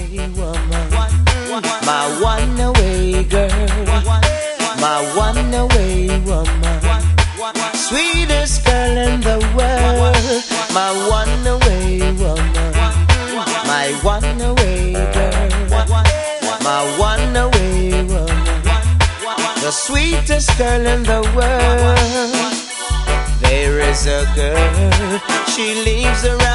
woman, my one away girl, my one away woman, sweetest girl in the world, my one away woman, my one away girl, my one away woman, the sweetest girl in the world. There is a girl, she lives around